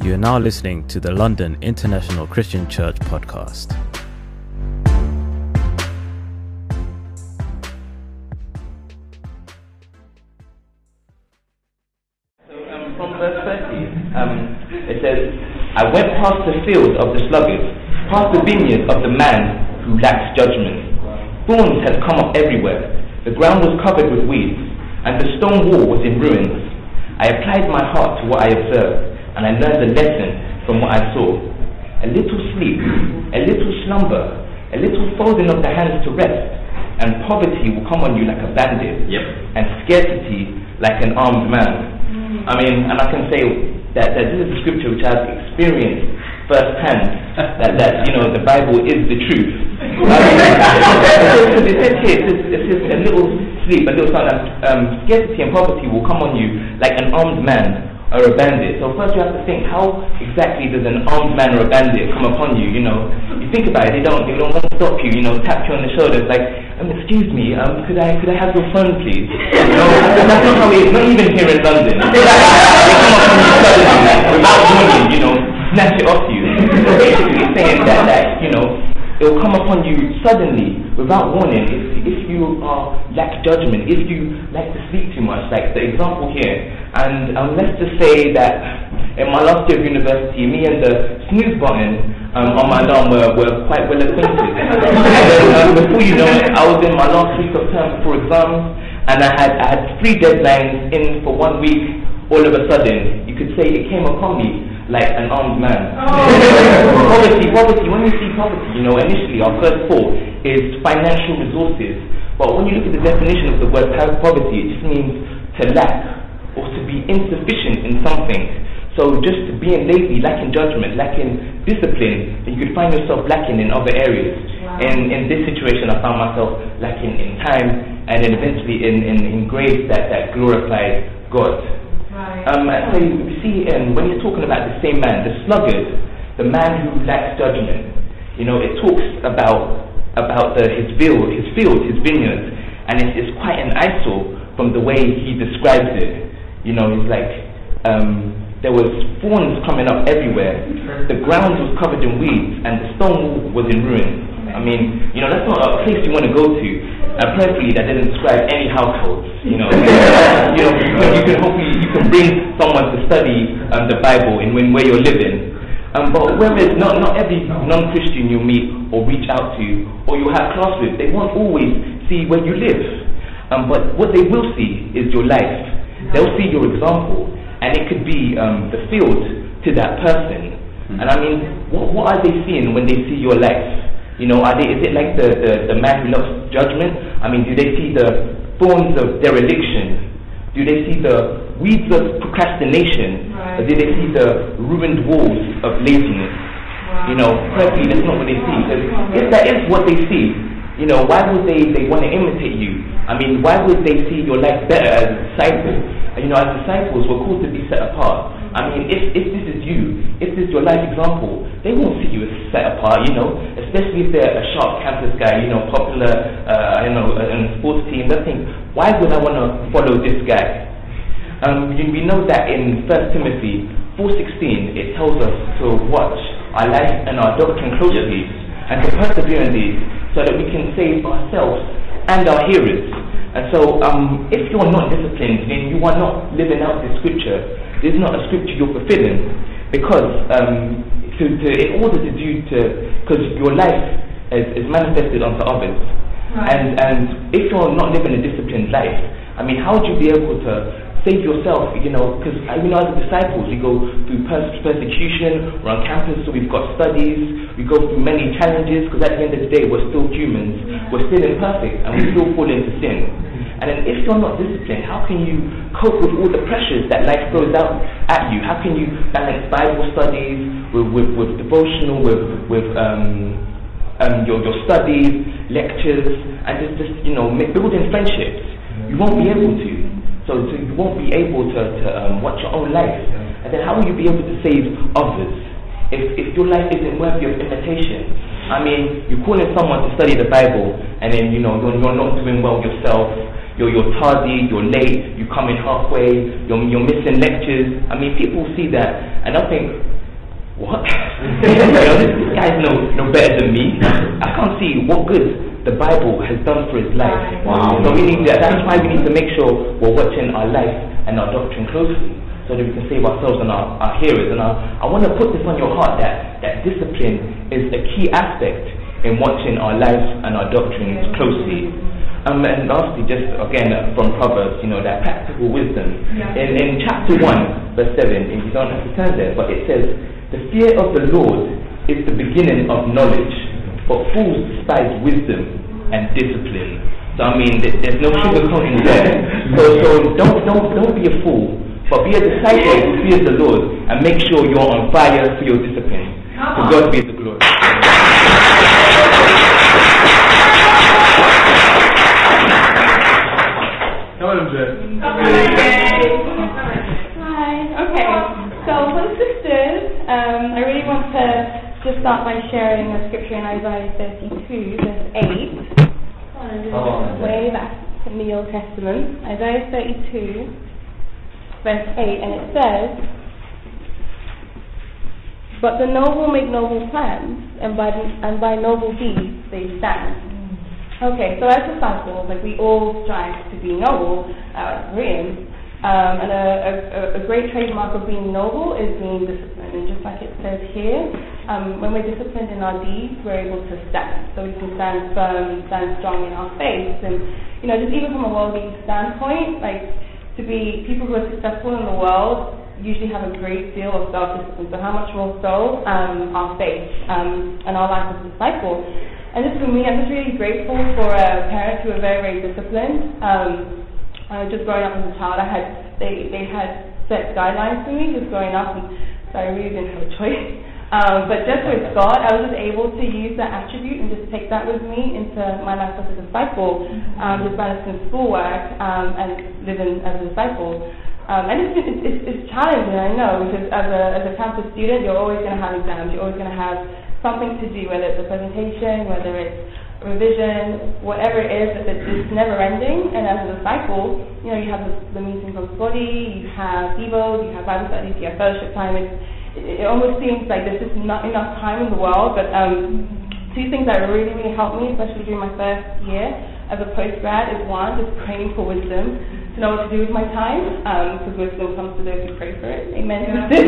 You are now listening to the London International Christian Church podcast. From verse 30, it says, I went past the field of the sluggard, past the vineyard of the man who lacks judgment. Thorns had come up everywhere, the ground was covered with weeds, and the stone wall was in ruins. I applied my heart to what I observed, and I learned a lesson from what I saw. A little sleep, a little slumber, a little folding of the hands to rest, and poverty will come on you like a bandit, and scarcity like an armed man. I mean, and I can say that this is a scripture which I've experienced firsthand, that you know, the Bible is the truth. It says here, it says a little sleep, a little sound, scarcity and poverty will come on you like an armed man or a bandit. So first you have to think, how exactly does an armed man or a bandit come upon you? You know, you think about it, they don't want to stop you, you know, tap you on the shoulders like, excuse me, could I have your phone please? You know, that's not how it is, not even here in London. They come upon you suddenly, without warning, you know, snatch it off you. So basically it's saying that, you know, it will come upon you suddenly, without warning, if you lack judgment, if you like to sleep too much, like the example here. And let's just say that in my last year of university, me and the snooze button on my alarm were quite well acquainted. And before you know it, I was in my last week of term for exams, and I had 3 deadlines in for 1 week. All of a sudden, you could say it came upon me like an armed man. Poverty, when we see poverty, you know, initially our first thought is financial resources. But when you look at the definition of the word poverty, it just means to lack or to be insufficient in something. So just being lazy, lacking judgment, lacking discipline, you could find yourself lacking in other areas. Wow. In this situation, I found myself lacking in time, and then eventually in grace that glorified God. Right. And so you see, when he's talking about the same man, the sluggard, the man who lacks judgment, you know, it talks about his field, his vineyard, and it's quite an eyesore from the way he describes it. You know, it's like there was thorns coming up everywhere, the ground was covered in weeds, and the stone wall was in ruins. I mean, you know, that's not a place you want to go to. Prayerfully, that doesn't describe any households. You know, you can bring someone to study the Bible in where you're living. But whereas not every non-Christian you meet or reach out to or you have class with, they won't always see where you live. But what they will see is your life. They'll see your example, and it could be the field to that person. And I mean, what are they seeing when they see your life? You know, is it like the man who loves judgment? I mean, do they see the thorns of dereliction? Do they see the weeds of procrastination? Right. Or do they see the ruined walls of laziness? Wow. You know, personally, that's not what they see. Because if that is what they see, you know, why would they want to imitate you? I mean, why would they see your life better as a disciple? You know, as disciples, we're called to be set apart. I mean, if this is you, if this is your life example, they won't see you as set apart, you know, especially if they're a sharp campus guy, you know, popular, in a sports team. They think, why would I want to follow this guy? We know that in 1 Timothy 4:16, it tells us to watch our life and our doctrine closely and to persevere in these so that we can save ourselves and our hearers. And so, if you're not disciplined, then you are not living out the scripture. There's not a scripture you're fulfilling, because in order to do because your life is manifested onto others. Right. And if you're not living a disciplined life, I mean, how would you be able to save yourself? You know, because you know, as disciples, we go through persecution. We're on campus, so we've got studies. We go through many challenges, because at the end of the day, we're still humans. We're still imperfect, and we still fall into sin. And then if you're not disciplined, how can you cope with all the pressures that life throws out at you? How can you balance Bible studies with devotional, with your studies, lectures, and just you know, building friendships? You won't be able to. So you won't be able to watch your own life. And then how will you be able to save others if your life isn't worthy of imitation? I mean, you're calling someone to study the Bible, and then you know you're not doing well yourself. You're tardy, you're late, you come in halfway, you're missing lectures. I mean, people see that, and I think what? This guy's no better than me. I can't see what good the Bible has done for his life. Wow. So that's why we need to make sure we're watching our life and our doctrine closely, so that we can save ourselves and our hearers. And I want to put this on your heart, that discipline is a key aspect in watching our lives and our doctrines closely. And lastly, just again from Proverbs, that practical wisdom. In chapter 1, verse 7, and you don't have to turn there, but it says, "The fear of the Lord is the beginning of knowledge, but fools despise wisdom and discipline." So there's no sugarcoating there. So don't be a fool, but be a disciple who fears the Lord, and make sure you're on fire for your discipline. To God be the glory. Come on, Jay. Hi. Okay. So for the sisters, I really want to just start by sharing a scripture in Isaiah 32, verse 8. Way back in the Old Testament. Isaiah 32, verse 8, and it says, "But the noble make noble plans, and by noble deeds they stand." Okay, so as disciples, we all strive to be noble, brilliant. And a great trademark of being noble is being disciplined. And just like it says here, when we're disciplined in our deeds, we're able to stand. So we can stand firm, stand strong in our faith. And, just even from a worldly standpoint, to be people who are successful in the world usually have a great deal of self-discipline. So how much more so our faith and our life as a disciple. And just for me, I'm just really grateful for parents who are very, very disciplined. Just growing up as a child, they had set guidelines for me just growing up, and so I really didn't have a choice. But just with God, I was just able to use that attribute and just take that with me into my life as a disciple, just balancing schoolwork and living as a disciple. And it's challenging, I know, because as a campus student, you're always going to have exams, you're always going to have something to do, whether it's a presentation, whether it's revision, whatever it is, it's never ending. And as a disciple, you have the meetings on study, you have Devo, you have Bible studies, you have fellowship time. It almost seems like there's just not enough time in the world. But two things that really, really helped me, especially during my first year as a postgrad, is one, just praying for wisdom to know what to do with my time, because wisdom comes to those who pray for it. Amen.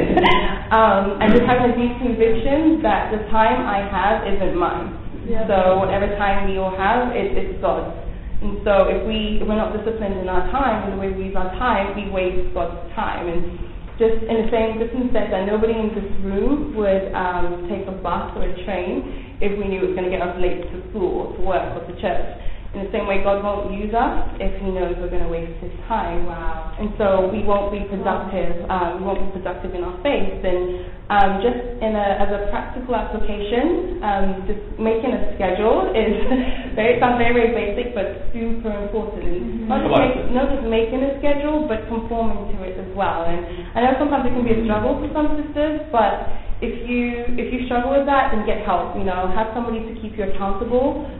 And just having a deep conviction that the time I have isn't mine. Yeah. So whatever time we all have, it's God's. And so if we're not disciplined in our time, and the way we use our time, we waste God's time. And just in the same sense that nobody in this room would take a bus or a train if we knew it was going to get us late to school or to work or to church. In the same way, God won't use us if He knows we're going to waste His time. Wow. And so we won't be productive. We won't be productive in our faith. And just as a practical application, just making a schedule sounds very, very basic, but super important. Not just making a schedule, but conforming to it as well. And I know sometimes it can be a struggle for some sisters, but if you struggle with that, then get help. Have somebody to keep you accountable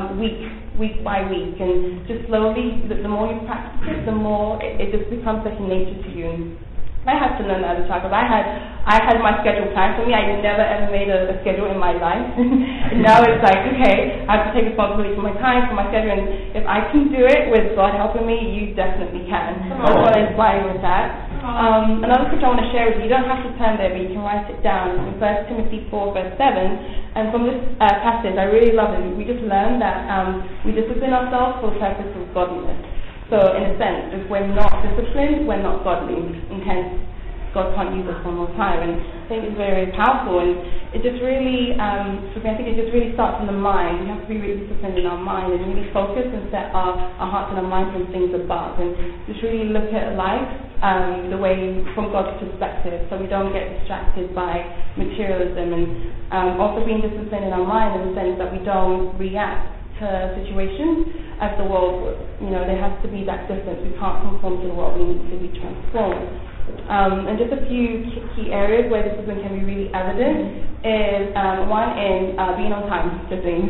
week by week, and just slowly, the more you practice it, the more it just becomes second nature to you. And I had to learn that as a child, because I had my schedule planned for me. I never ever made a schedule in my life. And now it's like, okay, I have to take responsibility for my time, for my schedule, and if I can do it with God helping me, you definitely can. I want to inspire you with that. Another scripture I want to share with you, you don't have to turn there, but you can write it down. In 1 Timothy 4, verse 7. And from this passage, I really love it. We just learned that we discipline ourselves for the purpose of godliness. So in a sense, if we're not disciplined, we're not godly. And hence, God can't use us one more time. And I think it's very, very powerful. And it just really, for me, I think it just really starts in the mind. We have to be really disciplined in our mind and really focus and set our hearts and our minds on things above. And just really look at life the way from God's perspective, so we don't get distracted by materialism, and also being disciplined in our mind in the sense that we don't react to situations as the world would. There has to be that difference. We can't conform to the world. We need to be transformed. And just a few key areas where discipline can be really evident is one in being on time for things.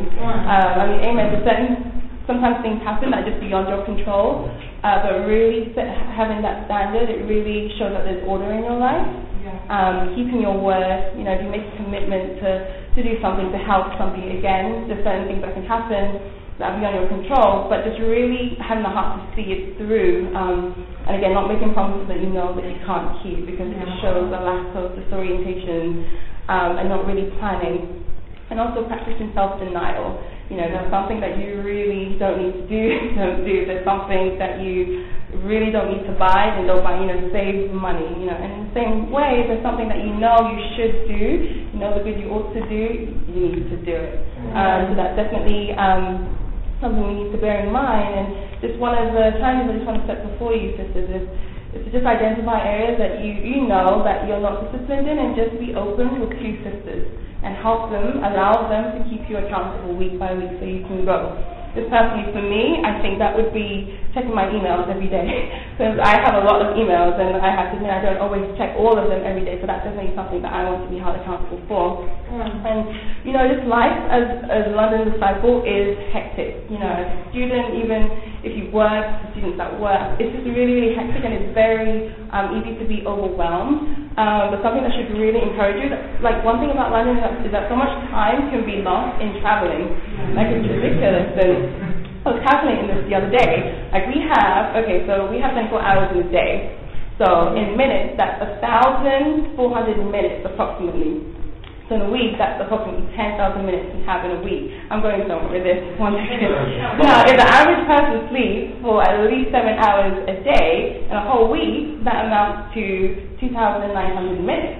Amen. Sometimes things happen that are just beyond your control, but really having that standard, it really shows that there's order in your life. keeping your word. You know, if you make a commitment to do something, to help somebody, again, there's certain things that can happen that are beyond your control, but just really having the heart to see it through, and again, not making promises that you know that you can't keep, because it just shows a lack of disorientation, and not really planning. And also practicing self-denial. You know, there's something that you really don't need to do, don't do. There's something that you really don't need to buy, then don't buy, you know, save money, you know. And in the same way, there's something that you know you should do, you know the good you ought to do, you need to do it. So that's definitely something we need to bear in mind. And just one of the challenges I just want to set before you, sisters, is to just identify areas that you know that you're not disciplined in, and just be open with two sisters and help them, allow them to keep you accountable week by week so you can grow. Just personally for me, I think that would be checking my emails every day, because I have a lot of emails and I have to admit I don't always check all of them every day, so that's definitely something that I want to be held accountable for. And you know, this life as a London disciple is hectic. You know, as a student, even if you work, students at work, it's just really, really hectic, and it's very easy to be overwhelmed. But something that should really encourage you, like one thing about London is that so much time can be lost in traveling. Like, it's ridiculous. And I was calculating this the other day. Like, we have 24 hours in a day. So in minutes, that's 1,400 minutes approximately. So in a week, that's approximately 10,000 minutes you have in a week. I'm going somewhere with this, one second. Now, if the average person sleeps for at least 7 hours a day, in a whole week, that amounts to 2,900 minutes.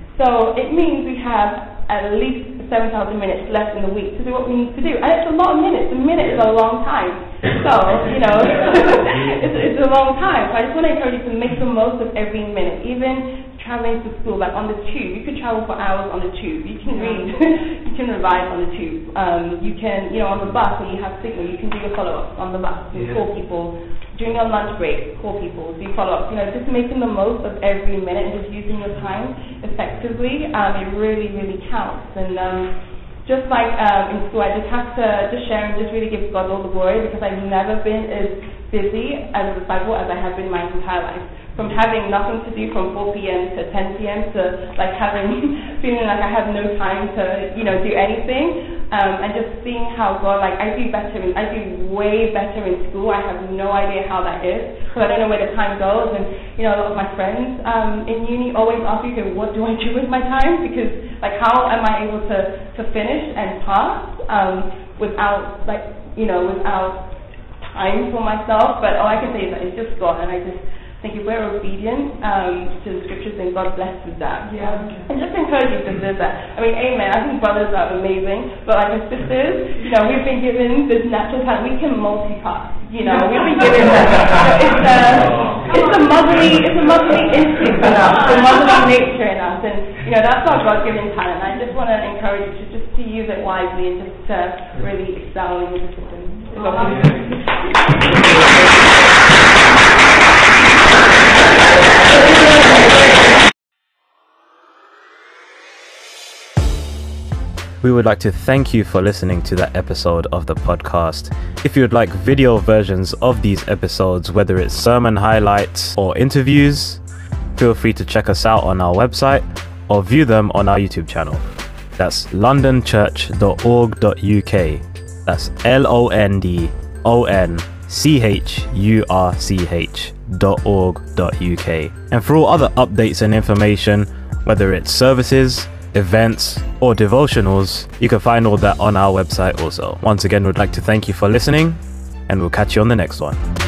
So it means we have at least 7,000 minutes left in the week to do what we need to do. And it's a lot of minutes. A minute is a long time. So, you know, it's a long time. So I just want to encourage you to make the most of every minute. Even traveling to school, like on the tube, you could travel for hours on the tube. You can read, you can revise on the tube. You can, you know, on the bus when you have signal, you can do your follow-ups on the bus. You call people. During your lunch break, call people, do follow-ups. You know, just making the most of every minute and just using your time effectively, it really, really counts. And just like in school, I just have to just share and just really give God all the glory, because I've never been as busy as a disciple as I have been my entire life. From having nothing to do from 4 p.m. to 10 p.m. to like feeling like I have no time to, you know, do anything. And just seeing how God, like, I do way better in school. I have no idea how that is, because I don't know where the time goes. And, you know, a lot of my friends in uni always ask me, okay, what do I do with my time? Because, like, how am I able to finish and pass without, like, you know, without time for myself? But all I can say is that it's just God, and I just think if we're obedient to the scriptures, then God blesses that. Yeah. And just encourage you sisters that, I mean, amen, I think brothers are amazing, but like as sisters, you know, we've been given this natural talent. We can multitask, you know, we've been given that. It's a motherly instinct in us, the motherly nature in us, and, you know, that's our God-given talent. I just want to encourage you to use it wisely and just to really excel in your discipline. We would like to thank you for listening to that episode of the podcast. If you would like video versions of these episodes, whether it's sermon highlights or interviews, feel free to check us out on our website or view them on our YouTube channel. That's londonchurch.org.uk. That's LONDONCHURCH.org.uk. And for all other updates and information, whether it's services, events, or devotionals, you can find all that on our website also. Once again, we'd like to thank you for listening, and we'll catch you on the next one.